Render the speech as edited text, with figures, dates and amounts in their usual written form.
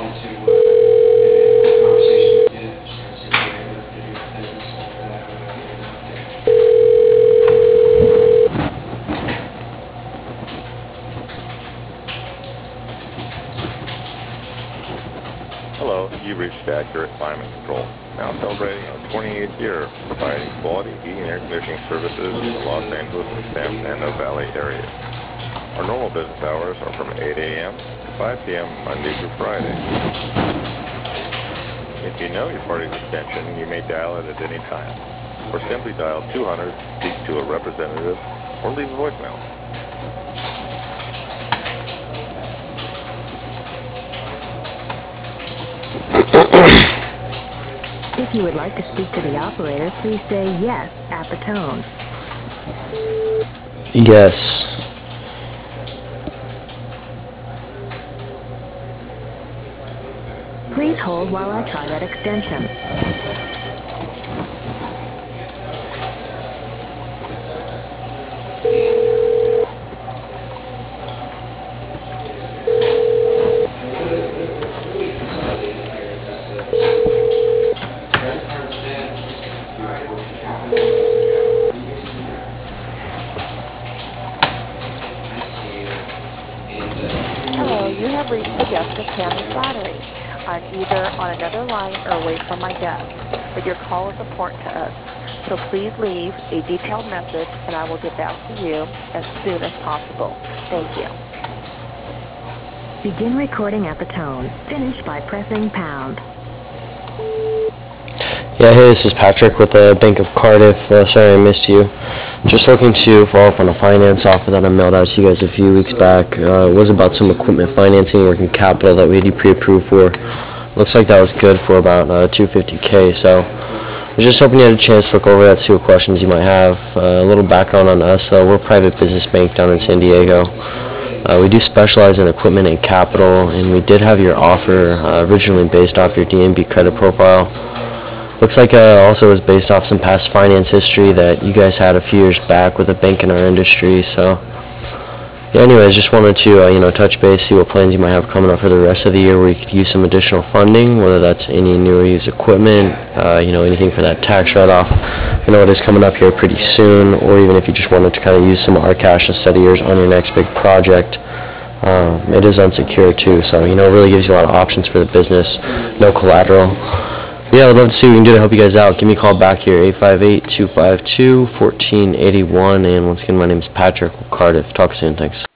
wanted to have a conversation with you, just kind of see what you're looking to do with business and all that, and get an update. Hello, you reached Accurate Climate Control, now celebrating our 28th year providing quality heating and air conditioning services in the Los Angeles and San Fernando Valley area. Our normal business hours are from 8 a.m. to 5 p.m. Monday through Friday. If you know your party's extension, you may dial it at any time, or simply dial 200 to speak to a representative, or leave a voicemail. If you would like to speak to the operator, please say yes at the tone. Yes. Please hold while I try that extension. Hello, you have reached the desk of Tammy Flattery. I'm either on another line or away from my desk, but your call is important to us. So please leave a detailed message and I will get back to you as soon as possible. Thank you. Begin recording at the tone. Finish by pressing pound. Yeah, hey, this is Patrick with the Bank of Cardiff. Sorry I missed you. Just looking to follow up on a finance offer that I mailed out to you guys a few weeks back. It was about some equipment financing, working capital that we had you pre-approved for. Looks like that was good for about $250K. So I was just hoping you had a chance to look over that, see what questions you might have. A little background on us. We're a private business bank down in San Diego. We do specialize in equipment and capital, and we did have your offer originally based off your DNB credit profile. Looks like also was based off some past finance history that you guys had a few years back with a bank in our industry. So, yeah, anyways, just wanted to touch base, see what plans you might have coming up for the rest of the year where you could use some additional funding, whether that's any new or used equipment, anything for that tax write-off. I know it is coming up here pretty soon, or even if you just wanted to kind of use some of our cash instead of yours on your next big project. It is unsecured too, so it really gives you a lot of options for the business, no collateral. Yeah, I'd love to see what we can do to help you guys out. Give me a call back here, 858-252-1481. And once again, my name is Patrick with Cardiff. Talk soon. Thanks.